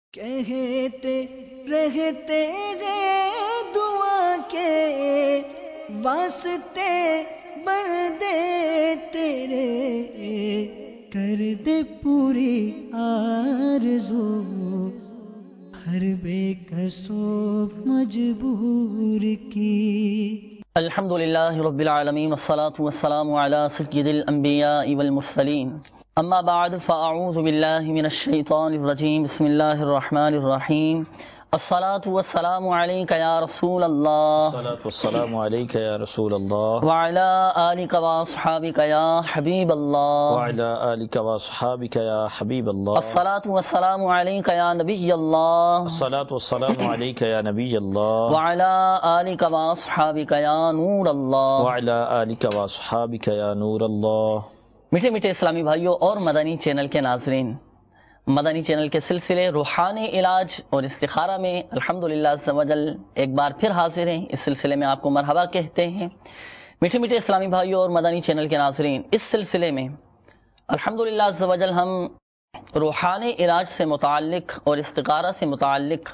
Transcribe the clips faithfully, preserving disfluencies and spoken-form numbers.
کہتے رہتے گئے دعا کے واسطے بندے تیرے، کر دے پوری آرزو ہر بے کسو مجبور کی۔ الحمدللہ رب العالمین والصلاة والسلام علی سید الانبیاء والمرسلین، اما بعد فاعوذ باللہ من الشیطان الرجیم، بسم اللہ الرحمن الرحیم۔ الصلاة والسلام علیک یا رسول اللہ، الصلاة والسلام علیک یا رسول اللہ، وعلی آلک واصحابک یا حبیب اللہ، وعلی آلک واصحابک یا حبیب اللہ، الصلاة والسلام علیک یا نبی اللہ، الصلاة والسلام علیک یا نبی اللہ، وعلی آلک واصحابک یا نور اللہ، وعلی آلک واصحابک یا نور اللہ۔ میٹھے میٹھے اسلامی بھائیوں اور مدنی چینل کے ناظرین، مدنی چینل کے سلسلے روحانی علاج اور استخارہ میں الحمدللہ عز و جل ایک بار پھر حاضر ہیں۔ اس سلسلے میں آپ کو مرحبا کہتے ہیں۔ میٹھے میٹھے اسلامی بھائیوں اور مدنی چینل کے ناظرین، اس سلسلے میں الحمدللہ عز و جل ہم روحانی علاج سے متعلق اور استخارہ سے متعلق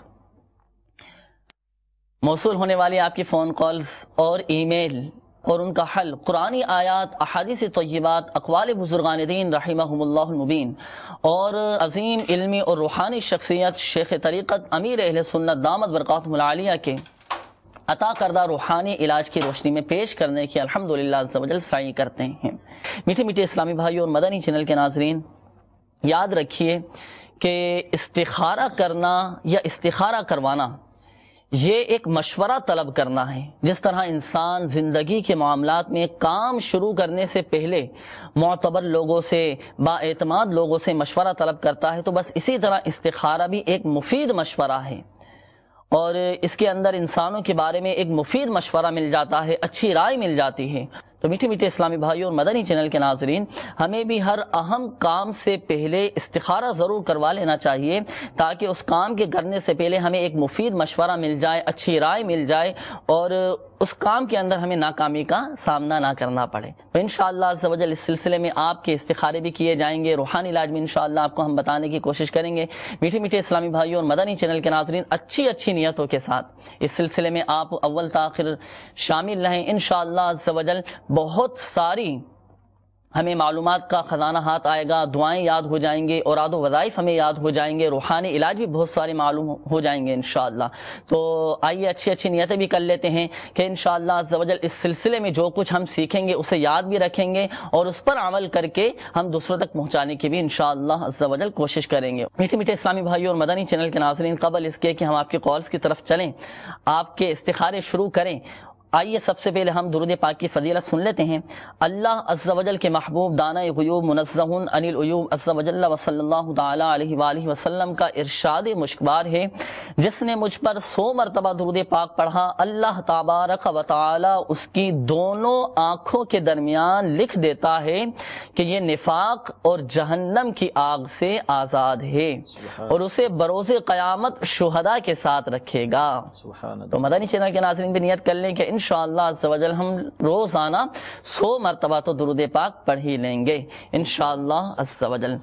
موصول ہونے والی آپ کی فون کالز اور ای میل اور ان کا حل، قرآنی آیات، احادیث طیبات، اقوال بزرگان دین رحمہم اللہ المبین اور عظیم علمی اور روحانی شخصیت شیخ طریقت امیر اہل سنت دامت برکاتہم العالیہ کے عطا کردہ روحانی علاج کی روشنی میں پیش کرنے کی الحمدللہ عز و جل سعی کرتے ہیں۔ میٹھے میٹھے اسلامی بھائیوں اور مدنی چینل کے ناظرین، یاد رکھیے کہ استخارہ کرنا یا استخارہ کروانا یہ ایک مشورہ طلب کرنا ہے۔ جس طرح انسان زندگی کے معاملات میں کام شروع کرنے سے پہلے معتبر لوگوں سے، با اعتماد لوگوں سے مشورہ طلب کرتا ہے، تو بس اسی طرح استخارہ بھی ایک مفید مشورہ ہے، اور اس کے اندر انسانوں کے بارے میں ایک مفید مشورہ مل جاتا ہے، اچھی رائے مل جاتی ہے۔ تو میٹھے میٹھے اسلامی بھائیوں اور مدنی چینل کے ناظرین، ہمیں بھی ہر اہم کام سے پہلے استخارہ ضرور کروا لینا چاہیے، تاکہ اس کام کے کرنے سے پہلے ہمیں ایک مفید مشورہ مل جائے، اچھی رائے مل جائے، اور اس کام کے اندر ہمیں ناکامی کا سامنا نہ کرنا پڑے۔ تو انشاءاللہ عز و جل اس سلسلے میں آپ کے استخارے بھی کیے جائیں گے، روحانی علاج میں انشاءاللہ آپ کو ہم بتانے کی کوشش کریں گے۔ میٹھے میٹھے اسلامی بھائیوں اور مدنی چینل کے ناظرین، اچھی اچھی نیتوں کے ساتھ اس سلسلے میں آپ اول تاخر شامل رہیں۔ انشاءاللہ عز و جل بہت ساری ہمیں معلومات کا خزانہ ہاتھ آئے گا، دعائیں یاد ہو جائیں گے، اوراد و وظائف ہمیں یاد ہو جائیں گے، روحانی علاج بھی بہت سارے معلوم ہو جائیں گے انشاءاللہ۔ تو آئیے اچھی اچھی نیتیں بھی کر لیتے ہیں کہ انشاءاللہ عز و جل اس سلسلے میں جو کچھ ہم سیکھیں گے اسے یاد بھی رکھیں گے، اور اس پر عمل کر کے ہم دوسروں تک پہنچانے کی بھی انشاءاللہ عز و جل کوشش کریں گے۔ میٹھے میٹھے اسلامی بھائیوں اور مدنی چینل کے ناظرین، قبل اس کے کہ ہم آپ کے کالز کی طرف چلیں، آپ کے استخارے شروع کریں، آئیے سب سے پہلے ہم درود پاک کی فضیلت سن لیتے ہیں۔ اللہ عز و جل کے محبوب دانہ غیوب منزہ عن العیوب عز و جل و صلی اللہ تعالی علیہ وآلہ وسلم کا ارشاد مشکبار ہے، جس نے مجھ پر سو مرتبہ درود پاک پڑھا، اللہ تبارک و تعالی اس کی دونوں آنکھوں کے درمیان لکھ دیتا ہے کہ یہ نفاق اور جہنم کی آگ سے آزاد ہے، اور اسے بروز قیامت شہداء کے ساتھ رکھے گا۔ تو مدنی چینل کے ناظرین بھی نیت کر لیں کہ انشاءاللہ عز و جل ہم روزانہ سو مرتبہ تو درود پاک پڑھ ہی لیں گے انشاءاللہ عز و جل۔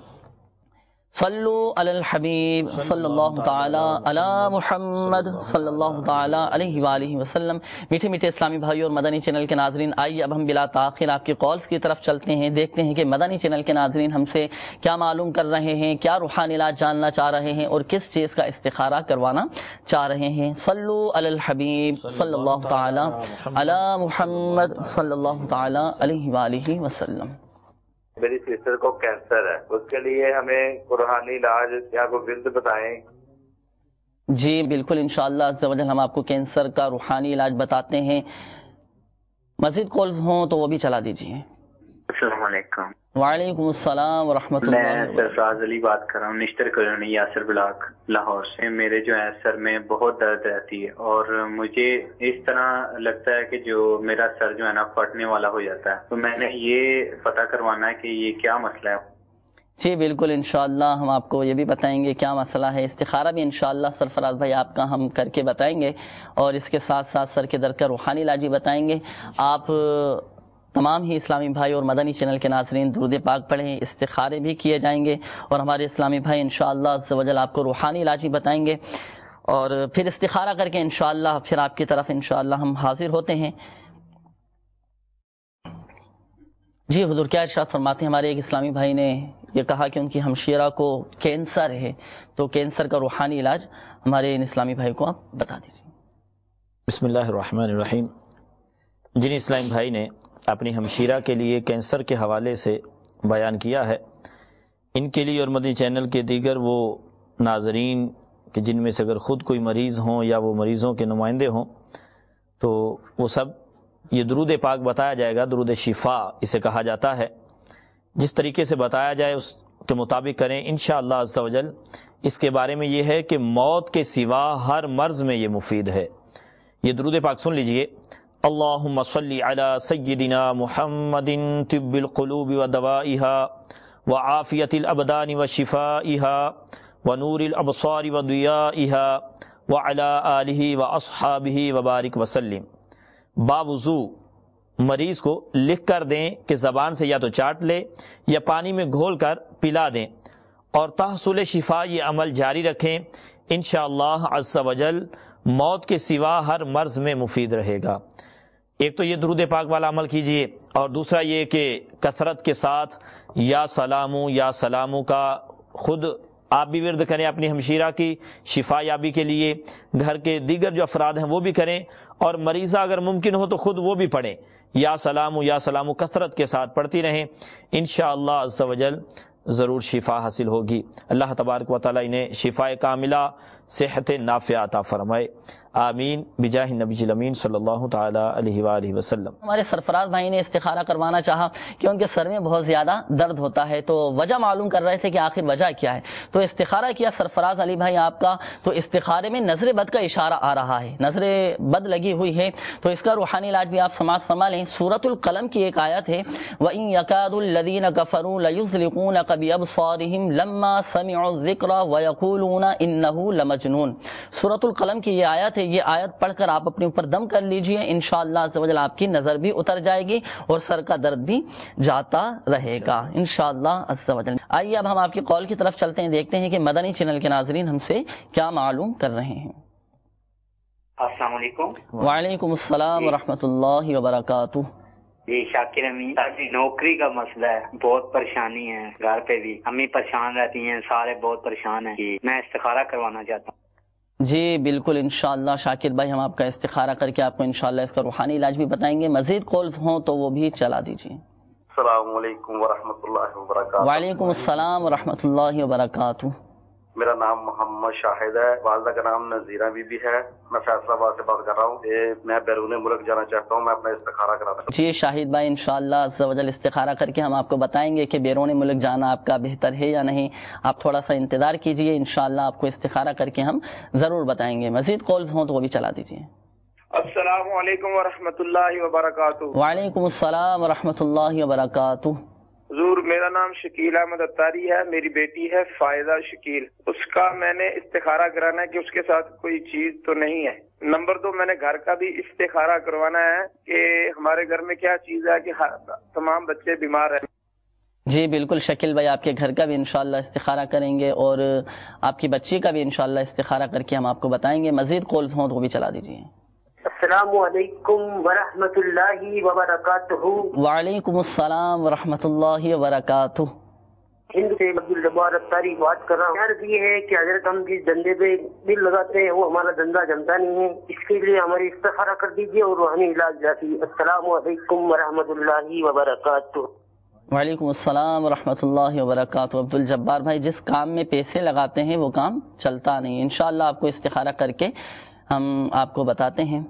صلو علی الحبیب صلی اللہ تعالی علی محمد صلی اللہ تعالی علیہ وآلہ وسلم۔ میٹھے میٹھے اسلامی بھائیوں اور مدنی چینل کے ناظرین، آئیے اب ہم بلا تاخیر آپ کی کالز کی طرف چلتے ہیں، دیکھتے ہیں کہ مدنی چینل کے ناظرین ہم سے کیا معلوم کر رہے ہیں، کیا روحانی علاج جاننا چاہ رہے ہیں، اور کس چیز کا استخارہ کروانا چاہ رہے ہیں۔ صلو علی الحبیب صلی اللہ تعالی علی محمد صلی اللہ تعالی علیہ وآلہ وسلم۔ میری سسٹر کو کینسر ہے، اس کے لیے ہمیں روحانی علاج یا کوئی ورد بتائیں۔ جی بالکل، انشاءاللہ عز و جل ہم آپ کو کینسر کا روحانی علاج بتاتے ہیں۔ مزید کالز ہوں تو وہ بھی چلا دیجیے۔ السلام علیکم۔ وعلیکم السلام ورحمۃ اللہ۔ میں سرفراز علی بات کر رہا ہوں، نشتر کالونی یاسر بلاک لاہور سے۔ میرے جو ہے سر میں بہت درد رہتی ہے، اور مجھے اس طرح لگتا ہے کہ جو میرا سر جو ہے نا پھٹنے والا ہو جاتا ہے، تو میں نے یہ پتہ کروانا ہے کہ یہ کیا مسئلہ ہے۔ جی بالکل، انشاءاللہ ہم آپ کو یہ بھی بتائیں گے کیا مسئلہ ہے۔ استخارہ بھی انشاءاللہ سرفراز بھائی آپ کا ہم کر کے بتائیں گے، اور اس کے ساتھ ساتھ سر کے درد کا روحانی علاج بھی بتائیں گے۔ آپ تمام ہی اسلامی بھائی اور مدنی چینل کے ناظرین درود پاک پڑھیں، استخارے بھی کیے جائیں گے اور ہمارے اسلامی بھائی انشاءاللہ عز و جل آپ کو روحانی علاج بھی بتائیں گے، اور پھر استخارہ کر کے انشاءاللہ پھر آپ کی طرف انشاءاللہ ہم حاضر ہوتے ہیں۔ جی حضور کیا ارشاد فرماتے ہیں؟ ہمارے ایک اسلامی بھائی نے یہ کہا کہ ان کی ہمشیرہ کو کینسر ہے، تو کینسر کا روحانی علاج ہمارے ان اسلامی بھائی کو آپ بتا دیجیے۔ بسم اللہ الرحمن الرحیم۔ جن اسلامی بھائی نے اپنی ہمشیرہ کے لیے کینسر کے حوالے سے بیان کیا ہے، ان کے لیے اور مدنی چینل کے دیگر وہ ناظرین کہ جن میں سے اگر خود کوئی مریض ہوں یا وہ مریضوں کے نمائندے ہوں، تو وہ سب یہ درود پاک بتایا جائے گا، درود شفا اسے کہا جاتا ہے۔ جس طریقے سے بتایا جائے اس کے مطابق کریں انشاءاللہ عز و جل۔ اس کے بارے میں یہ ہے کہ موت کے سوا ہر مرض میں یہ مفید ہے۔ یہ درود پاک سن لیجئے۔ اللہم صلی علی سیدنا محمد طب القلوب و دوائها وعافیت الابدان و شفائها ونور الابصار و ضیائها وعلی آلہ و اصحابہ وبارک وسلم۔ باوضو مریض کو لکھ کر دیں کہ زبان سے یا تو چاٹ لے یا پانی میں گھول کر پلا دیں، اور تحصل شفا یہ عمل جاری رکھیں، انشاءاللہ عز و جل موت کے سوا ہر مرض میں مفید رہے گا۔ ایک تو یہ درود پاک والا عمل کیجئے، اور دوسرا یہ کہ کثرت کے ساتھ یا سلامو یا سلامو کا خود آپ بھی ورد کریں اپنی ہمشیرہ کی شفا یابی کے لیے، گھر کے دیگر جو افراد ہیں وہ بھی کریں، اور مریضہ اگر ممکن ہو تو خود وہ بھی پڑھیں، یا سلامو یا سلامو کثرت کے ساتھ پڑھتی رہیں، انشاءاللہ عز و جل ضرور شفا حاصل ہوگی۔ اللہ تبارک و تعالی انہیں شفاء کاملہ صحت نافعہ عطا فرمائے، آمین بجاہ نبی الامین صلی اللہ تعالی علیہ وآلہ وسلم۔ ہمارے سرفراز بھائی نے استخارہ کروانا چاہا کہ ان کے سر میں بہت زیادہ درد ہوتا ہے، تو وجہ معلوم کر رہے تھے کہ آخر وجہ کیا ہے، تو استخارہ کیا سرفراز علی بھائی آپ کا، تو استخارے میں نظر بد کا اشارہ آ رہا ہے، نظر بد لگی ہوئی ہے، تو اس کا روحانی علاج بھی آپ سماعت فرما لیں۔ سورۃ القلم کی ایک آیت ہے، وَإِن يَكَادُ الَّذِينَ كَفَرُوا لَيُزْلِقُونَكَ بِأَبْصَارِهِمْ لَمَّا سَمِعُوا الذِّكْرَ وَيَقُولُونَ إِنَّهُ لَمَجْنُونٌ۔ سورۃ القلم کی یہ آیت ہے، یہ آیت پڑھ کر آپ اپنے اوپر دم کر لیجئے، انشاءاللہ عز و جل آپ کی نظر بھی اتر جائے گی اور سر کا درد بھی جاتا رہے گا انشاءاللہ عز و جل۔ آئیے اب ہم آپ کی قول کی طرف چلتے ہیں، دیکھتے ہیں کہ مدنی چینل کے ناظرین ہم سے کیا معلوم کر رہے ہیں۔ السلام علیکم۔ وعلیکم السلام ورحمۃ اللہ وبرکاتہ۔ جی شاکر امین، جی نوکری کا مسئلہ ہے، بہت پریشانی ہے، گھر پہ بھی امی پریشان رہتی ہیں، سارے بہت پریشان ہیں، جی میں استخارہ کروانا چاہتا ہوں۔ جی بالکل انشاءاللہ شاکر بھائی ہم آپ کا استخارہ کر کے آپ کو انشاءاللہ اس کا روحانی علاج بھی بتائیں گے، مزید کالز ہوں تو وہ بھی چلا دیجیے۔ السلام علیکم ورحمۃ اللہ وبرکاتہ۔ وعلیکم السلام ورحمۃ اللہ وبرکاتہ۔ میرا نام محمد شاہد ہے، والدہ کا نام نذیرہ بی بی ہے، میں فیصل آباد سے بات کر رہا ہوں کہ میں بیرون ملک جانا چاہتا ہوں، میں اپنا استخارہ کرانا چاہتا ہوں۔ جی شاہد بھائی انشاءاللہ عز و جل استخارہ کر کے ہم آپ کو بتائیں گے کہ بیرون ملک جانا آپ کا بہتر ہے یا نہیں، آپ تھوڑا سا انتظار کیجئے، انشاءاللہ آپ کو استخارہ کر کے ہم ضرور بتائیں گے، مزید کالز ہوں تو وہ بھی چلا دیجیے۔ السلام علیکم ورحمۃ اللہ وبرکاتہ۔ وعلیکم السلام ورحمۃ اللہ وبرکاتہ۔ حضور میرا نام شکیل احمد اتاری ہے، میری بیٹی ہے فائزہ شکیل، اس کا میں نے استخارہ کرانا ہے کہ اس کے ساتھ کوئی چیز تو نہیں ہے۔ نمبر دو، میں نے گھر کا بھی استخارہ کروانا ہے کہ ہمارے گھر میں کیا چیز ہے کہ تمام بچے بیمار ہیں۔ جی بالکل شکیل بھائی آپ کے گھر کا بھی انشاءاللہ استخارہ کریں گے اور آپ کی بچی کا بھی انشاءاللہ استخارہ کر کے ہم آپ کو بتائیں گے، مزید کالز ہوں تو وہ بھی چلا دیجیے۔ السلام علیکم ورحمۃ اللہ وبرکاتہ۔ وعلیکم السلام ورحمۃ اللہ وبرکاتہ۔ ہند سے عبدالجبار اتاری بات کر رہا ہوں۔ عرض یہ ہے کہ حضرت ہم جس دندے پہ دل لگاتے ہیں وہ ہمارا دندہ جمتا نہیں ہے، اس کے لیے ہماری استخارہ کر دیجیے اور روحانی علاج جاتی۔ السلام علیکم ورحمۃ اللہ وبرکاتہ۔ وعلیکم السلام ورحمۃ اللہ وبرکاتہ۔ عبدالجبار بھائی جس کام میں پیسے لگاتے ہیں وہ کام چلتا نہیں، انشاءاللہ آپ کو استخارہ کر کے ہم آپ کو بتاتے ہیں۔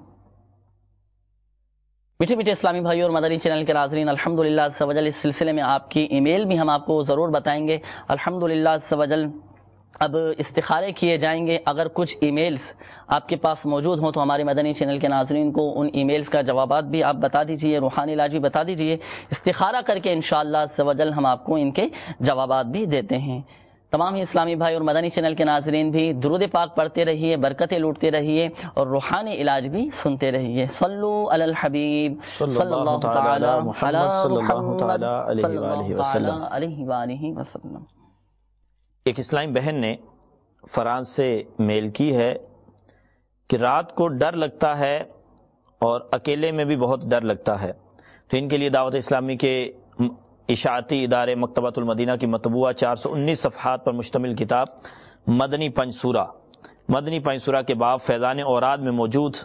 میٹھے میٹھے اسلامی بھائی اور مدنی چینل کے ناظرین، الحمدللہ عز و جل اس سلسلے میں آپ کی ای میل بھی ہم آپ کو ضرور بتائیں گے۔ الحمدللہ عز و جل اب استخارے کیے جائیں گے، اگر کچھ ای میلز آپ کے پاس موجود ہوں تو ہمارے مدنی چینل کے ناظرین کو ان ای میلز کا جوابات بھی آپ بتا دیجئے، روحانی علاج بھی بتا دیجئے، استخارہ کر کے انشاءاللہ عز و جل ہم آپ کو ان کے جوابات بھی دیتے ہیں۔ تمام ہی اسلامی بھائی اور مدنی چینل کے ناظرین بھی درود پاک پڑھتے رہیے، برکتیں لوٹتے رہیے اور روحانی علاج بھی سنتے رہیے۔ صلو علی الحبیب صلی اللہ تعالی علی محمد صلی اللہ تعالی علیہ وآلہ وسلم۔ ایک اسلامی بہن نے فرانس سے میل کی ہے کہ رات کو ڈر لگتا ہے اور اکیلے میں بھی بہت ڈر لگتا ہے، تو ان کے لیے دعوت اسلامی کے اشاعتی ادارے مکتبۃ المدینہ کی مطبوعہ چار سو انیس صفحات پر مشتمل کتاب مدنی پنج سورہ مدنی پنج سورہ کے باب فیضان اوراد میں موجود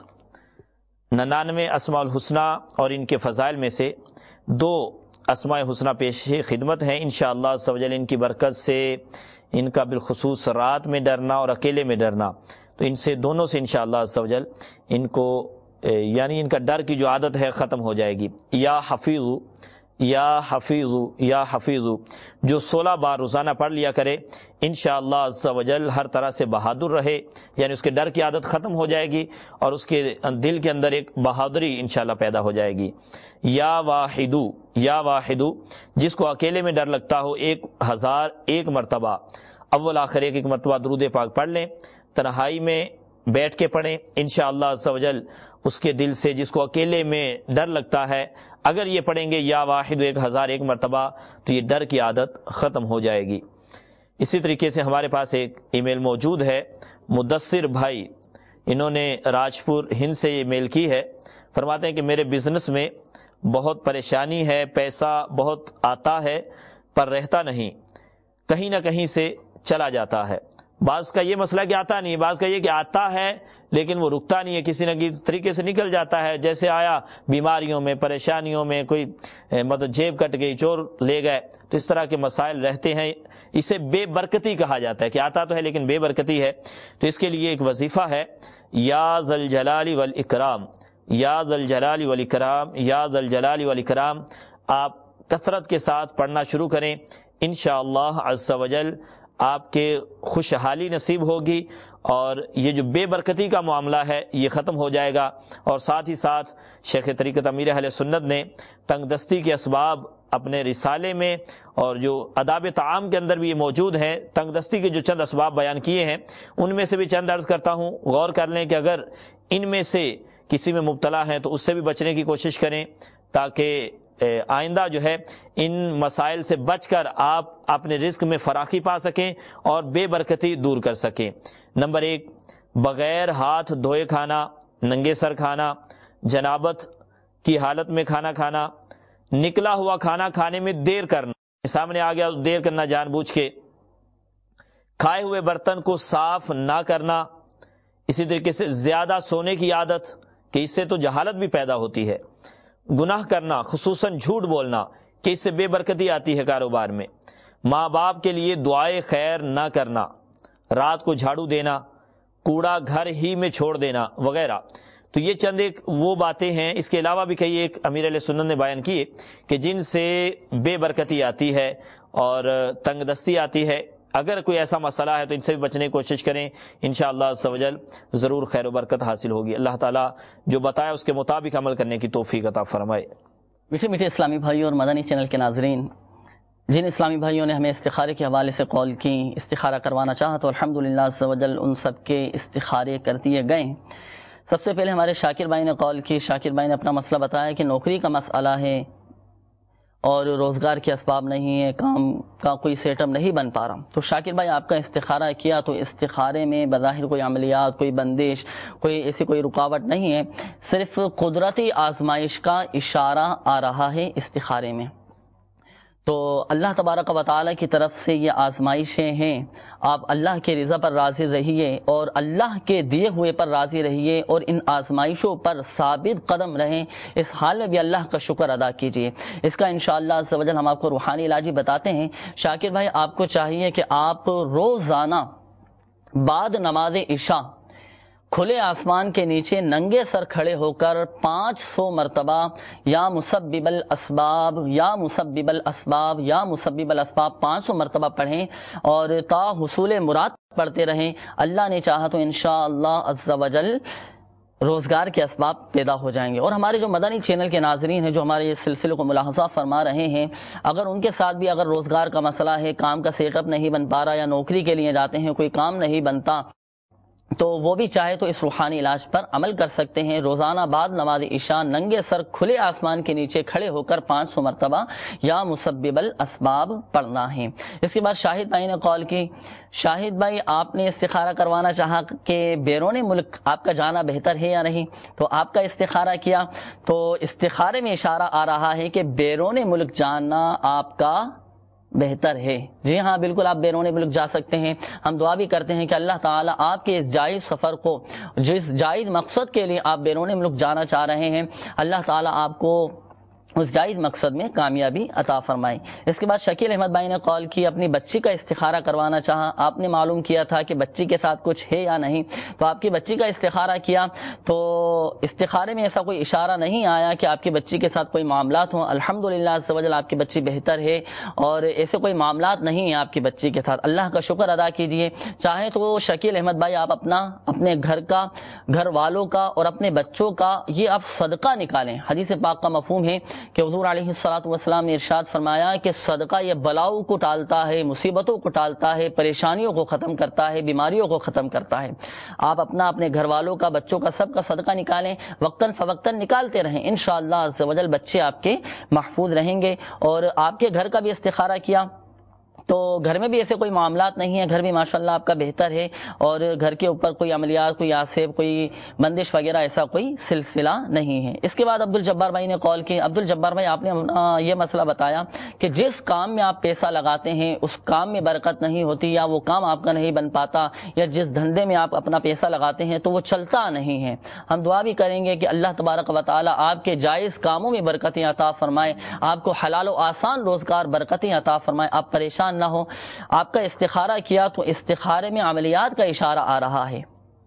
ننانوے اسماء الحسنہ اور ان کے فضائل میں سے دو اسماء حسنہ پیش خدمت ہیں۔ انشاءاللہ عز و جل ان کی برکت سے ان کا بالخصوص رات میں ڈرنا اور اکیلے میں ڈرنا، تو ان سے دونوں سے انشاءاللہ عز و جل ان کو یعنی ان کا ڈر کی جو عادت ہے ختم ہو جائے گی۔ یا حفیظ یا حفیظ یا حفیظ جو سولہ بار روزانہ پڑھ لیا کرے، انشاءاللہ عز و جل ہر طرح سے بہادر رہے، یعنی اس کے ڈر کی عادت ختم ہو جائے گی اور اس کے دل کے اندر ایک بہادری انشاءاللہ پیدا ہو جائے گی۔ یا واحدو یا واحدو جس کو اکیلے میں ڈر لگتا ہو ایک ہزار ایک مرتبہ اول آخر ایک ایک مرتبہ درود پاک پڑھ لیں، تنہائی میں بیٹھ کے پڑھیں، انشاءاللہ عز و جل اس کے دل سے جس کو اکیلے میں ڈر لگتا ہے اگر یہ پڑھیں گے یا واحد ایک ہزار ایک مرتبہ تو یہ ڈر کی عادت ختم ہو جائے گی۔ اسی طریقے سے ہمارے پاس ایک ای میل موجود ہے، مدثر بھائی، انہوں نے راجپور ہند سے یہ میل کی ہے، فرماتے ہیں کہ میرے بزنس میں بہت پریشانی ہے، پیسہ بہت آتا ہے پر رہتا نہیں، کہیں نہ کہیں سے چلا جاتا ہے۔ بعض کا یہ مسئلہ کہ آتا نہیں، بعض کا یہ کہ آتا ہے لیکن وہ رکتا نہیں ہے، کسی نہ کسی طریقے سے نکل جاتا ہے، جیسے آیا بیماریوں میں، پریشانیوں میں، کوئی مطلب جیب کٹ گئی، چور لے گئے، تو اس طرح کے مسائل رہتے ہیں۔ اسے بے برکتی کہا جاتا ہے کہ آتا تو ہے لیکن بے برکتی ہے۔ تو اس کے لیے ایک وظیفہ ہے، یا ذا الجلال والاکرام، یا ذا الجلال والاکرام، یا ذا الجلال والاکرام آپ کثرت کے ساتھ پڑھنا شروع کریں، انشاءاللہ عز و جل آپ کے خوشحالی نصیب ہوگی اور یہ جو بے برکتی کا معاملہ ہے یہ ختم ہو جائے گا۔ اور ساتھ ہی ساتھ شیخ طریقت امیر اہل سنت نے تنگ دستی کے اسباب اپنے رسالے میں اور جو آداب طعام کے اندر بھی یہ موجود ہیں، تنگ دستی کے جو چند اسباب بیان کیے ہیں ان میں سے بھی چند عرض کرتا ہوں، غور کر لیں کہ اگر ان میں سے کسی میں مبتلا ہیں تو اس سے بھی بچنے کی کوشش کریں تاکہ آئندہ جو ہے ان مسائل سے بچ کر آپ اپنے رزق میں فراخی پا سکیں اور بے برکتی دور کر سکیں۔ نمبر ایک، بغیر ہاتھ دھوئے کھانا، ننگے سر کھانا، جنابت کی حالت میں کھانا کھانا، نکلا ہوا کھانا کھانے میں دیر کرنا، سامنے آ گیا دیر کرنا جان بوجھ کے، کھائے ہوئے برتن کو صاف نہ کرنا، اسی طریقے سے زیادہ سونے کی عادت کہ اس سے تو جہالت بھی پیدا ہوتی ہے، گناہ کرنا خصوصاً جھوٹ بولنا کہ اس سے بے برکتی آتی ہے کاروبار میں، ماں باپ کے لیے دعائے خیر نہ کرنا، رات کو جھاڑو دینا، کوڑا گھر ہی میں چھوڑ دینا وغیرہ۔ تو یہ چند ایک وہ باتیں ہیں، اس کے علاوہ بھی کئی ایک امیر علیہ سنت نے بیان کیے کہ جن سے بے برکتی آتی ہے اور تنگ دستی آتی ہے۔ اگر کوئی ایسا مسئلہ ہے تو ان سے بھی بچنے کی کوشش کریں، انشاءاللہ عز و جل ضرور خیر و برکت حاصل ہوگی۔ اللہ تعالیٰ جو بتایا اس کے مطابق عمل کرنے کی توفیق عطا فرمائے۔ میٹھے میٹھے اسلامی بھائیوں اور مدنی چینل کے ناظرین، جن اسلامی بھائیوں نے ہمیں استخارے کے حوالے سے کال کی، استخارہ کروانا چاہا تو الحمدللہ عز و جل ان سب کے استخارے کر دیے گئے۔ سب سے پہلے ہمارے شاکر بھائی نے کال کی، شاکر بھائی نے اپنا مسئلہ بتایا کہ نوکری کا مسئلہ ہے اور روزگار کے اسباب نہیں ہے، کام کا کوئی سیٹ اپ نہیں بن پا رہا۔ تو شاکر بھائی آپ کا استخارہ کیا تو استخارے میں بظاہر کوئی عملیات، کوئی بندش، کوئی ایسی کوئی رکاوٹ نہیں ہے، صرف قدرتی آزمائش کا اشارہ آ رہا ہے استخارے میں۔ تو اللہ تبارک و تعالیٰ کی طرف سے یہ آزمائشیں ہیں، آپ اللہ کے رضا پر راضی رہیے اور اللہ کے دیے ہوئے پر راضی رہیے اور ان آزمائشوں پر ثابت قدم رہیں، اس حال میں بھی اللہ کا شکر ادا کیجیے۔ اس کا انشاءاللہ عز و جل ہم آپ کو روحانی علاج بتاتے ہیں۔ شاکر بھائی آپ کو چاہیے کہ آپ روزانہ بعد نماز عشاء کھلے آسمان کے نیچے ننگے سر کھڑے ہو کر پانچ سو مرتبہ یا مسبب الاسباب یا مسبب الاسباب یا مسبب الاسباب پانچ سو مرتبہ پڑھیں اور تا حصول مراد پڑھتے رہیں۔ اللہ نے چاہا تو انشاءاللہ عز و جل روزگار کے اسباب پیدا ہو جائیں گے. اور ہمارے جو مدنی چینل کے ناظرین ہیں جو ہمارے اس سلسلے کو ملاحظہ فرما رہے ہیں، اگر ان کے ساتھ بھی اگر روزگار کا مسئلہ ہے، کام کا سیٹ اپ نہیں بن پا رہا یا نوکری کے لیے جاتے ہیں کوئی کام نہیں بنتا، تو وہ بھی چاہے تو اس روحانی علاج پر عمل کر سکتے ہیں. روزانہ بعد نماز عشاء ننگے سر کھلے آسمان کے نیچے کھڑے ہو کر پانچ سو مرتبہ یا مسبب الاسباب پڑھنا ہے. اس کے بعد شاہد بھائی نے کال کی. شاہد بھائی، آپ نے استخارہ کروانا چاہا کہ بیرون ملک آپ کا جانا بہتر ہے یا نہیں، تو آپ کا استخارہ کیا تو استخارے میں اشارہ آ رہا ہے کہ بیرون ملک جانا آپ کا بہتر ہے. جی ہاں، بالکل آپ بیرون ملک جا سکتے ہیں. ہم دعا بھی کرتے ہیں کہ اللہ تعالیٰ آپ کے اس جائز سفر کو، جو اس جائز مقصد کے لیے آپ بیرون ملک جانا چاہ رہے ہیں، اللہ تعالیٰ آپ کو اس جائز مقصد میں کامیابی عطا فرمائے. اس کے بعد شکیل احمد بھائی نے کال کی. اپنی بچی کا استخارہ کروانا چاہا. آپ نے معلوم کیا تھا کہ بچی کے ساتھ کچھ ہے یا نہیں، تو آپ کی بچی کا استخارہ کیا تو استخارے میں ایسا کوئی اشارہ نہیں آیا کہ آپ کی بچی کے ساتھ کوئی معاملات ہوں. الحمدللہ عز و جل آپ کی بچی بہتر ہے اور ایسے کوئی معاملات نہیں ہیں آپ کی بچی کے ساتھ. اللہ کا شکر ادا کیجئے. چاہیں تو شکیل احمد بھائی آپ اپنا، اپنے گھر کا، گھر والوں کا اور اپنے بچوں کا یہ آپ صدقہ نکالیں. حدیث پاک کا مفہوم ہے کہ حضور علیہ الصلوۃ والسلام نے ارشاد فرمایا کہ صدقہ یہ بلاؤں کو ٹالتا ہے، مصیبتوں کو ٹالتا ہے، پریشانیوں کو ختم کرتا ہے، بیماریوں کو ختم کرتا ہے. آپ اپنا، اپنے گھر والوں کا، بچوں کا، سب کا صدقہ نکالیں. وقتاً فوقتاً نکالتے رہیں. انشاءاللہ عز و جل بچے آپ کے محفوظ رہیں گے. اور آپ کے گھر کا بھی استخارہ کیا تو گھر میں بھی ایسے کوئی معاملات نہیں ہیں. گھر بھی ماشاءاللہ آپ کا بہتر ہے اور گھر کے اوپر کوئی عملیات، کوئی آسیب، کوئی بندش وغیرہ ایسا کوئی سلسلہ نہیں ہے. اس کے بعد عبد الجبار بھائی نے کال کی. عبد الجبار بھائی، آپ نے یہ مسئلہ بتایا کہ جس کام میں آپ پیسہ لگاتے ہیں اس کام میں برکت نہیں ہوتی، یا وہ کام آپ کا نہیں بن پاتا، یا جس دھندے میں آپ اپنا پیسہ لگاتے ہیں تو وہ چلتا نہیں ہے. ہم دعا بھی کریں گے کہ اللہ تبارک و تعالی آپ کے جائز کاموں میں برکتیں عطا فرمائے، آپ کو حلال و آسان روزگار برکتیں عطا فرمائے، آپ پریشان نہ ہو. آپ کا استخارہ کیا تو استخارے میں عملیات کا اشارہ آ رہا ہے.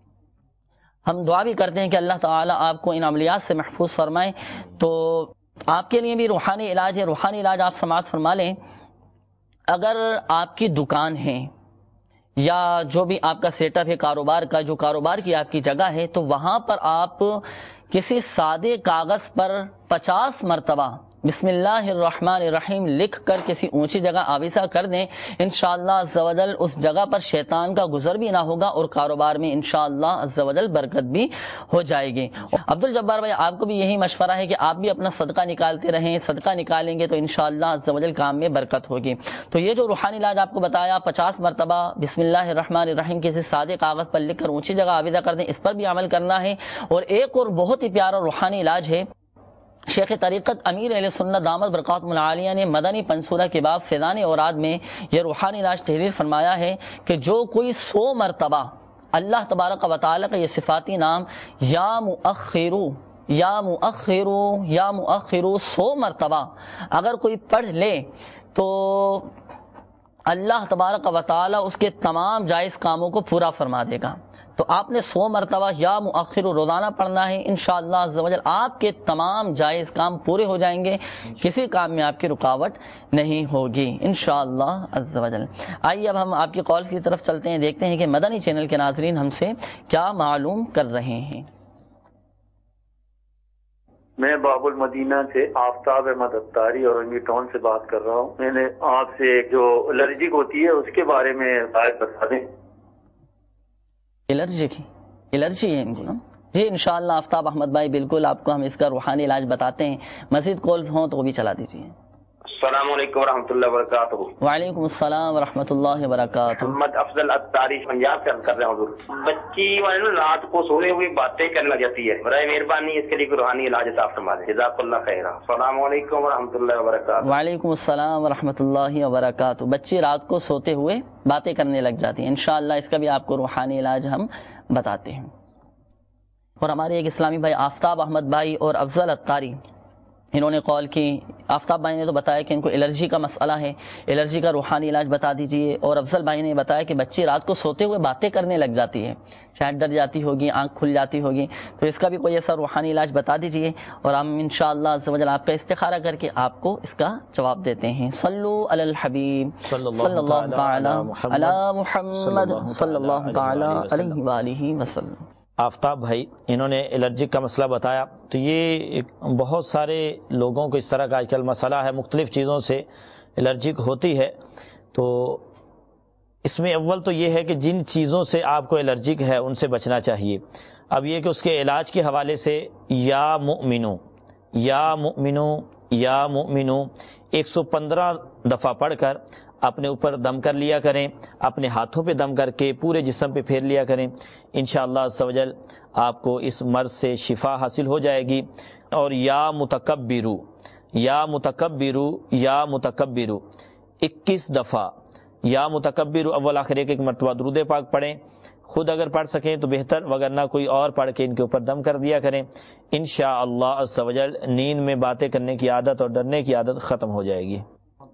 ہم دعا بھی کرتے ہیں کہ اللہ تعالیٰ آپ کو ان عملیات سے محفوظ فرمائے. تو آپ کے لیے بھی روحانی علاج ہے. روحانی علاج آپ سماعت فرما لیں. اگر آپ کی دکان ہے یا جو بھی آپ کا سیٹ اپ ہے کاروبار کا، جو کاروبار کی آپ کی جگہ ہے، تو وہاں پر آپ کسی سادے کاغذ پر پچاس مرتبہ بسم اللہ الرحمن الرحیم لکھ کر کسی اونچی جگہ آویزہ کر دیں. انشاءاللہ عز و جل اس جگہ پر شیطان کا گزر بھی نہ ہوگا اور کاروبار میں انشاءاللہ عز و جل برکت بھی ہو جائے گی. عبد الجبار بھائی، آپ کو بھی یہی مشورہ ہے کہ آپ بھی اپنا صدقہ نکالتے رہیں. صدقہ نکالیں گے تو انشاءاللہ عز و جل کام میں برکت ہوگی. تو یہ جو روحانی علاج آپ کو بتایا، پچاس مرتبہ بسم اللہ الرحمن الرحیم کسی سادے کاغذ پر لکھ کر اونچی جگہ آویزہ کر دیں، اس پر بھی عمل کرنا ہے. اور ایک اور بہت ہی پیارا روحانی علاج ہے. شیخ طریقت امیر اہل سنت دامت برکاتہم العالیہ نے مدنی پنصورہ کے باب فیضان اوراد میں یہ روحانی علاج تحریر فرمایا ہے کہ جو کوئی سو مرتبہ اللہ تبارک و تعالی کا یہ صفاتی نام یا مؤخرو یا مؤخرو یا مؤخرو سو مرتبہ اگر کوئی پڑھ لے تو اللہ تبارک و تعالی اس کے تمام جائز کاموں کو پورا فرما دے گا. تو آپ نے سو مرتبہ یا مؤخر روزانہ پڑھنا ہے. انشاءاللہ عز و جل آپ کے تمام جائز کام پورے ہو جائیں گے، کسی کام میں آپ کی رکاوٹ نہیں ہوگی انشاءاللہ عز و جل. آئیے اب ہم آپ کی کالز کی طرف چلتے ہیں، دیکھتے ہیں کہ مدنی چینل کے ناظرین ہم سے کیا معلوم کر رہے ہیں. میں باب المدینہ سے آفتاب احمد اتاری اورنگی ٹاؤن سے بات کر رہا ہوں. میں نے آپ سے جو الرجک ہوتی ہے اس کے بارے میں بات بتا دیں. الرجی کی الرجی ہے ان کو. جی انشاءاللہ آفتاب احمد بھائی، بالکل آپ کو ہم اس کا روحانی علاج بتاتے ہیں. مزید کالز ہوں تو وہ بھی چلا دیجیے. السلام علیکم ورحمۃ اللہ وبرکاتہ. وعلیکم السلام ورحمۃ اللہ وبرکاتہ. محمد افضل اتاری پنجاب سے عرض کر رہے ہیں حضور. بچی والے رات کو سونے ہوئی باتیں کرنے لگ جاتی ہے، برائے مہربانی اس کے لیے روحانی علاج عطا فرما دیں. جزاک اللہ خیر. السلام علیکم ورحمۃ اللہ وبرکاتہ. وعلیکم السلام ورحمۃ اللہ وبرکاتہ. بچی رات کو سوتے ہوئے باتیں کرنے لگ جاتی ہیں، انشاءاللہ اس کا بھی آپ کو روحانی علاج ہم بتاتے ہیں. اور ہمارے ایک اسلامی بھائی آفتاب احمد بھائی اور افضل اتاری، انہوں نے کال کی. آفتاب بھائی نے تو بتایا کہ ان کو الرجی کا مسئلہ ہے، الرجی کا روحانی علاج بتا دیجئے. اور افضل بھائی نے بتایا کہ بچی رات کو سوتے ہوئے باتیں کرنے لگ جاتی ہے، شاید ڈر جاتی ہوگی، آنکھ کھل جاتی ہوگی، تو اس کا بھی کوئی ایسا روحانی علاج بتا دیجئے اور ہم انشاءاللہ عز و جل آپ کا استخارہ کر کے آپ کو اس کا جواب دیتے ہیں. صلو علی الحبیب صلی اللہ تعالی علی محمد صلی اللہ تعالی علیہ وآلہ وسلم. آفتاب بھائی، انہوں نے الرجک کا مسئلہ بتایا. تو یہ بہت سارے لوگوں کو اس طرح کا آج کل مسئلہ ہے، مختلف چیزوں سے الرجک ہوتی ہے. تو اس میں اول تو یہ ہے کہ جن چیزوں سے آپ کو الرجک ہے ان سے بچنا چاہیے. اب یہ کہ اس کے علاج کے حوالے سے یا مؤمنو یا مؤمنو یا مؤمنو ایک سو پندرہ دفعہ پڑھ کر اپنے اوپر دم کر لیا کریں، اپنے ہاتھوں پہ دم کر کے پورے جسم پہ پھیر لیا کریں. انشاءاللہ عز و جل آپ کو اس مرض سے شفا حاصل ہو جائے گی. اور یا متکبرو یا متکبرو یا متکبرو اکیس دفعہ یا متکبرو اول آخر ایک ایک مرتبہ درود پاک پڑھیں. خود اگر پڑھ سکیں تو بہتر، وگرنہ کوئی اور پڑھ کے ان کے اوپر دم کر دیا کریں. انشاءاللہ عز و جل نیند میں باتیں کرنے کی عادت اور ڈرنے کی عادت ختم ہو جائے گی.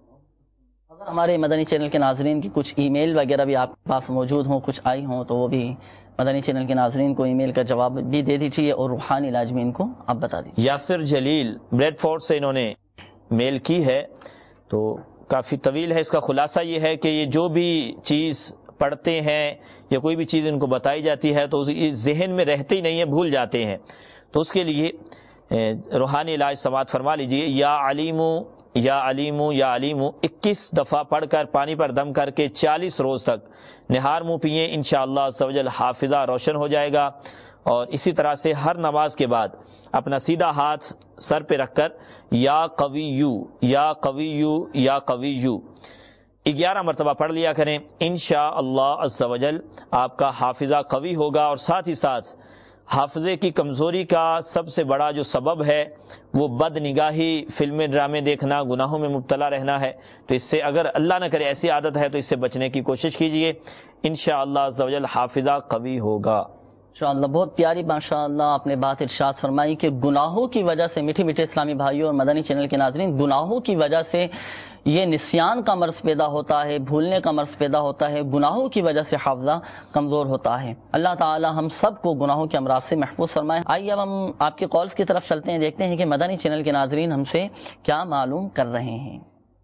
اگر ہمارے مدنی چینل کے ناظرین کی کچھ ای میل وغیرہ بھی آپ کے پاس موجود ہوں، کچھ آئی ہوں، تو وہ بھی مدنی چینل کے ناظرین کو ای میل کا جواب بھی دے دیجیے اور روحانی علاج بھی ان کو آپ بتا دیجیے. یاسر جلیل بریڈ فورڈ سے انہوں نے میل کی ہے، تو کافی طویل ہے. اس کا خلاصہ یہ ہے کہ یہ جو بھی چیز پڑھتے ہیں یا کوئی بھی چیز ان کو بتائی جاتی ہے تو اس ذہن میں رہتے ہی نہیں ہے، بھول جاتے ہیں. تو اس کے لیے روحانی علاج سماعت فرما لیجیے. یا علیمو یا علیمو یا علیمو اکیس دفعہ پڑھ کر پانی پر دم کر کے چالیس روز تک نہار منہ پیئیں. انشاءاللہ عز و جل حافظہ روشن ہو جائے گا. اور اسی طرح سے ہر نماز کے بعد اپنا سیدھا ہاتھ سر پہ رکھ کر یا قویو یا قویو یا قویو گیارہ مرتبہ پڑھ لیا کریں. انشاءاللہ عز و جل آپ کا حافظہ قوی ہوگا. اور ساتھ ہی ساتھ حافظے کی کمزوری کا سب سے بڑا جو سبب ہے وہ بد نگاہی، فلمیں ڈرامے دیکھنا، گناہوں میں مبتلا رہنا ہے. تو اس سے اگر اللہ نہ کرے ایسی عادت ہے تو اس سے بچنے کی کوشش کیجیے. انشاءاللہ عز و جل حافظہ قوی ہوگا. انشاءاللہ بہت پیاری ماشاءاللہ آپ نے بات ارشاد فرمائی کہ گناہوں کی وجہ سے، میٹھے میٹھے اسلامی بھائیوں اور مدنی چینل کے ناظرین، گناہوں کی وجہ سے یہ نسیان کا مرض پیدا ہوتا ہے، بھولنے کا مرض پیدا ہوتا ہے، گناہوں کی وجہ سے حافظہ کمزور ہوتا ہے. اللہ تعالی ہم سب کو گناہوں کے امراض سے محفوظ فرمائے. آئیے اب ہم آپ کے کالز کی طرف چلتے ہیں، دیکھتے ہیں کہ مدنی چینل کے ناظرین ہم سے کیا معلوم کر رہے ہیں.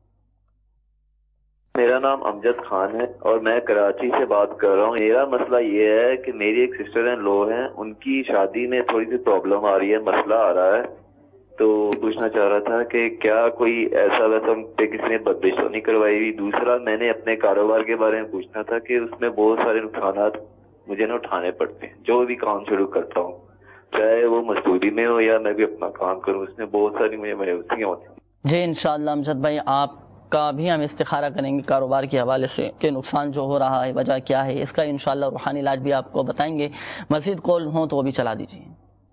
میرا نام امجد خان ہے اور میں کراچی سے بات کر رہا ہوں. میرا مسئلہ یہ ہے کہ میری ایک سسٹر ان لو ہیں، ان کی شادی میں تھوڑی سی پرابلم آ رہی ہے، مسئلہ آ رہا ہے. تو پوچھنا چاہ رہا تھا کہ کیا کوئی ایسا ویسا پہ کسی نے بدبش تو نہیں کروائی ہوئی. دوسرا میں نے اپنے کاروبار کے بارے میں پوچھنا تھا کہ اس میں بہت سارے نقصانات مجھے نا اٹھانے پڑتے ہیں. جو بھی کام شروع کرتا ہوں، چاہے وہ مزدوری میں ہو یا میں بھی اپنا کام کروں، اس میں بہت ساری مجھے مایوسیاں ہوتی ہیں. جی انشاءاللہ امجد بھائی آپ کا بھی ہم استخارہ کریں گے کاروبار کے حوالے سے کہ نقصان جو ہو رہا ہے وجہ کیا ہے. اس کا انشاءاللہ روحانی علاج بھی آپ کو بتائیں گے. مزید کال ہوں تو وہ بھی چلا دیجیے.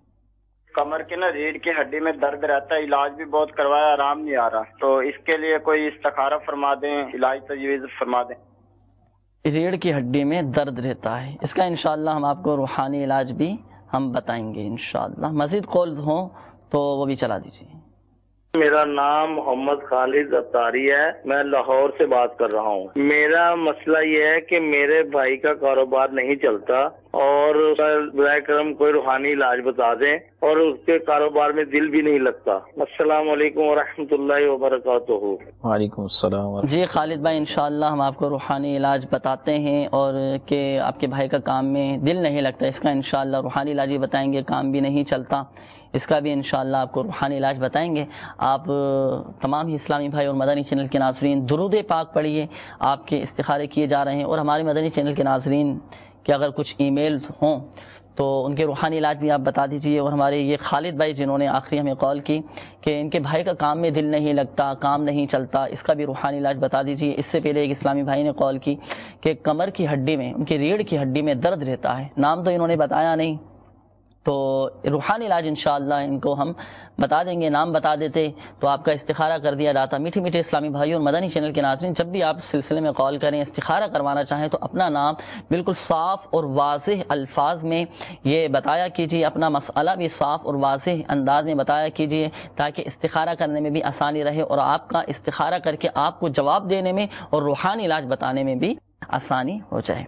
کمر کے نا ریڑھ کی ہڈی میں درد رہتا ہے، علاج بھی بہت کروایا، آرام نہیں آ رہا. تو اس کے لیے کوئی استخارہ فرما دیں، علاج تجویز فرما دیں. ریڑھ کی ہڈی میں درد رہتا ہے، اس کا انشاءاللہ ہم آپ کو روحانی علاج بھی ہم بتائیں گے انشاءاللہ. مزید کالز ہوں تو وہ بھی چلا دیجیے. میرا نام محمد خالد اتاری ہے، میں لاہور سے بات کر رہا ہوں. میرا مسئلہ یہ ہے کہ میرے بھائی کا کاروبار نہیں چلتا اور برائے کرم کوئی روحانی علاج بتا دیں، اور اس کے کاروبار میں دل بھی نہیں لگتا. السلام علیکم ورحمۃ اللہ وبرکاتہ. وعلیکم السلام. جی خالد بھائی انشاءاللہ ہم آپ کو روحانی علاج بتاتے ہیں، اور کہ آپ کے بھائی کا کام میں دل نہیں لگتا، اس کا انشاءاللہ روحانی علاج بھی بتائیں گے. کام بھی نہیں چلتا، اس کا بھی انشاءاللہ آپ کو روحانی علاج بتائیں گے. آپ تمام ہی اسلامی بھائی اور مدنی چینل کے ناظرین درود پاک پڑھیے، آپ کے استخارے کیے جا رہے ہیں. اور ہمارے مدنی چینل کے ناظرین کہ اگر کچھ ای میل ہوں تو ان کے روحانی علاج بھی آپ بتا دیجیے. اور ہمارے یہ خالد بھائی جنہوں نے آخری ہمیں کال کی کہ ان کے بھائی کا کام میں دل نہیں لگتا، کام نہیں چلتا، اس کا بھی روحانی علاج بتا دیجیے. اس سے پہلے ایک اسلامی بھائی نے کال کی کہ کمر کی ہڈی میں، ان کی ریڑھ کی ہڈی میں درد رہتا ہے. نام تو انہوں نے بتایا نہیں، تو روحانی علاج انشاءاللہ ان کو ہم بتا دیں گے. نام بتا دیتے تو آپ کا استخارہ کر دیا جاتا. میٹھے میٹھے اسلامی بھائیوں اور مدنی چینل کے ناظرین، جب بھی آپ اس سلسلے میں کال کریں، استخارہ کروانا چاہیں تو اپنا نام بالکل صاف اور واضح الفاظ میں یہ بتایا کیجیے، اپنا مسئلہ بھی صاف اور واضح انداز میں بتایا کیجیے تاکہ استخارہ کرنے میں بھی آسانی رہے اور آپ کا استخارہ کر کے آپ کو جواب دینے میں اور روحانی علاج بتانے میں بھی آسانی ہو جائے.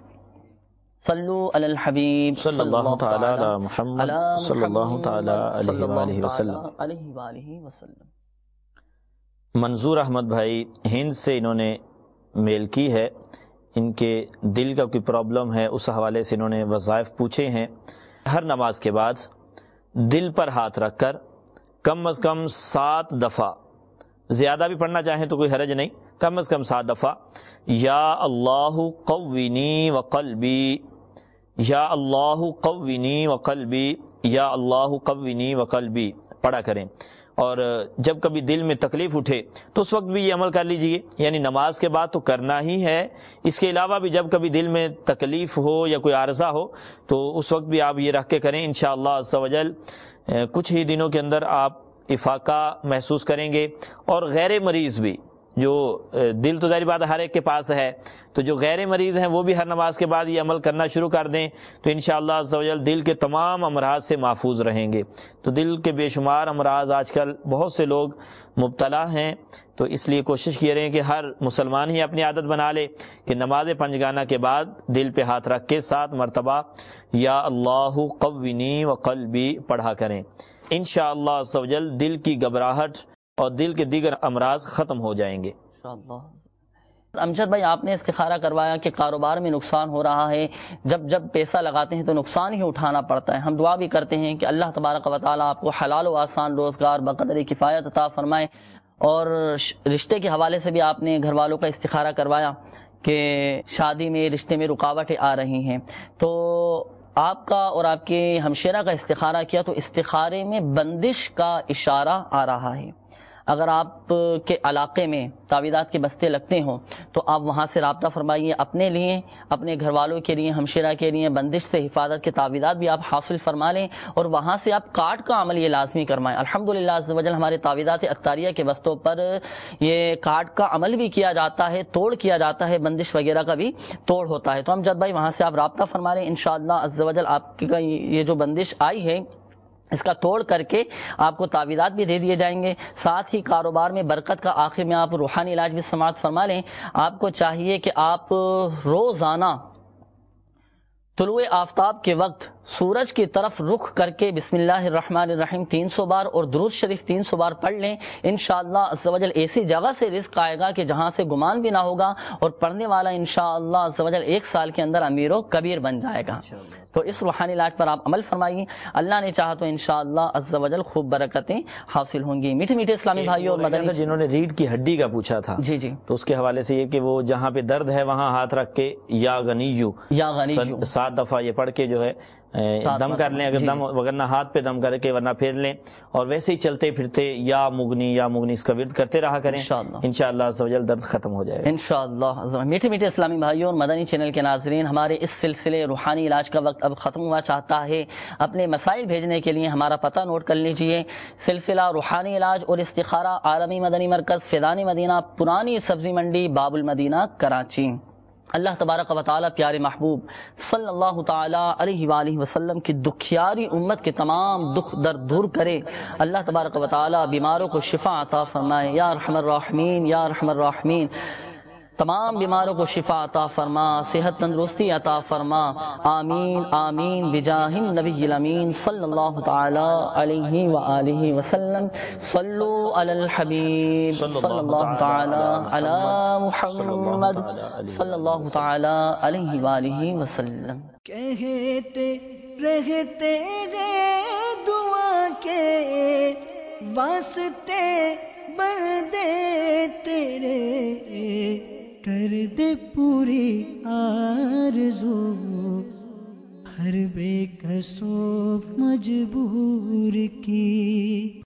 صلو علی الحبیب صلی اللہ تعالی علی محمد صلی اللہ تعالی علیہ وآلہ وسلم. منظور احمد بھائی ہند سے انہوں نے میل کی ہے، ان کے دل کا کوئی پرابلم ہے، اس حوالے سے انہوں نے وظائف پوچھے ہیں. ہر نماز کے بعد دل پر ہاتھ رکھ کر کم از کم سات دفعہ، زیادہ بھی پڑھنا چاہیں تو کوئی حرج نہیں، کم از کم سات دفعہ یا اللہ قوینی وقلبی، یا اللہ قوینی وقلبی، یا اللہ قوینی وقلبی پڑھا کریں۔ اور جب کبھی دل میں تکلیف اٹھے تو اس وقت بھی یہ عمل کر لیجئے، یعنی نماز کے بعد تو کرنا ہی ہے، اس کے علاوہ بھی جب کبھی دل میں تکلیف ہو یا کوئی عارضہ ہو تو اس وقت بھی آپ یہ رکھ کے کریں، انشاءاللہ عز و جل کچھ ہی دنوں کے اندر آپ افاقہ محسوس کریں گے۔ اور غیر مریض بھی، جو دل تو ظاہر بات ہر ایک کے پاس ہے، تو جو غیر مریض ہیں وہ بھی ہر نماز کے بعد یہ عمل کرنا شروع کر دیں تو انشاءاللہ عز و جل دل کے تمام امراض سے محفوظ رہیں گے۔ تو دل کے بے شمار امراض آج کل بہت سے لوگ مبتلا ہیں، تو اس لیے کوشش کیے رہیں کہ ہر مسلمان ہی اپنی عادت بنا لے کہ نماز پنجگانہ کے بعد دل پہ ہاتھ رکھ کے سات مرتبہ یا اللہ قوینی وقلبی پڑھا کریں، انشاءاللہ عز و جل دل کی گھبراہٹ اور دل کے دیگر امراض ختم ہو جائیں گے انشاءاللہ۔ امجد بھائی، آپ نے استخارہ کروایا کہ کاروبار میں نقصان ہو رہا ہے، جب جب پیسہ لگاتے ہیں تو نقصان ہی اٹھانا پڑتا ہے، ہم دعا بھی کرتے ہیں کہ اللہ تبارک و تعالیٰ آپ کو حلال و آسان روزگار بقدر کفایت عطا فرمائے۔ اور رشتے کے حوالے سے بھی آپ نے گھر والوں کا استخارہ کروایا کہ شادی میں، رشتے میں رکاوٹیں آ رہی ہیں، تو آپ کا اور آپ کے ہمشیرہ کا استخارہ کیا تو استخارے میں بندش کا اشارہ آ رہا ہے۔ اگر آپ کے علاقے میں تعویذات کے بستے لگتے ہوں تو آپ وہاں سے رابطہ فرمائیے، اپنے لیے، اپنے گھر والوں کے لیے، ہمشیرہ کے لیے بندش سے حفاظت کے تعویذات بھی آپ حاصل فرما لیں، اور وہاں سے آپ کارڈ کا عمل یہ لازمی کرمائیں۔ الحمدللہ عز و جل ہمارے تعویذات عطاریہ کے بستوں پر یہ کارڈ کا عمل بھی کیا جاتا ہے، توڑ کیا جاتا ہے، بندش وغیرہ کا بھی توڑ ہوتا ہے۔ تو امجد بھائی وہاں سے آپ رابطہ فرما لیں، انشاءاللہ عز و جل آپ کی یہ جو بندش آئی ہے اس کا توڑ کر کے آپ کو تعویذات بھی دے دیے جائیں گے، ساتھ ہی کاروبار میں برکت کا آخر میں آپ روحانی علاج بھی سماعت فرما لیں۔ آپ کو چاہیے کہ آپ روزانہ طلوع آفتاب کے وقت سورج کی طرف رخ کر کے بسم اللہ الرحمن الرحیم تین سو بار اور درود شریف تین سو بار پڑھ لیں، انشاءاللہ عز و جل ایسی جگہ سے رزق آئے گا کہ جہاں سے گمان بھی نہ ہوگا، اور پڑھنے والا انشاءاللہ عز و جل ایک سال کے اندر امیر و کبیر بن جائے گا۔ تو اس روحانی علاج پر آپ عمل فرمائیے، اللہ نے چاہا تو انشاءاللہ عز و جل خوب برکتیں حاصل ہوں گی۔ میٹھے میٹھے اسلامی بھائیوں اور مدنی، جنہوں نے ریڑھ کی ہڈی کا پوچھا تھا جی جی تو اس کے حوالے سے یہ کہ وہ جہاں پہ درد ہے وہاں ہاتھ رکھ کے یا غنیجو یا غنیجو سات دفعہ یہ پڑھ کے جو ہے دم کر لیں، اگر دم وغیرہ ہاتھ پہ دم کر کے ورنہ پھیر لیں، اور ویسے ہی چلتے پھرتے یا مغنی یا مغنی اس کا ورد کرتے رہا کریں، انشاءاللہ عز و جل درد ختم ہو جائے گا انشاءاللہ۔ میٹھے میٹھے اسلامی بھائیوں اور مدنی چینل کے ناظرین، ہمارے اس سلسلے روحانی علاج کا وقت اب ختم ہوا چاہتا ہے۔ اپنے مسائل بھیجنے کے لیے ہمارا پتہ نوٹ کر لیجئے، سلسلہ روحانی علاج اور استخارہ، عالمی مدنی مرکز، فیضان مدینہ، پرانی سبزی منڈی، باب المدینہ، کراچی۔ اللہ تبارک و تعالی پیارے محبوب صلی اللہ تعالی علیہ وآلہ وسلم کی دکھیاری امت کے تمام دکھ درد دور کرے۔ اللہ تبارک و تعالی بیماروں کو شفا عطا فرمائے، یا ارحم الراحمین یا ارحم الراحمین۔ تمام بیماروں کو شفا عطا فرما، صحت تندرستی عطا فرما، آمین آمین بجاہ النبی الامین صلی اللہ تعالی علیہ وآلہ وسلم۔ صلو علی الحبیب صلی اللہ تعالی علی محمد صلی اللہ تعالی علیہ وآلہ وسلم۔ کہتے رہتے گئے دعا کے واسطے بندے تیرے، کر دے پوری آرزو ہر بے کسو مجبور کی۔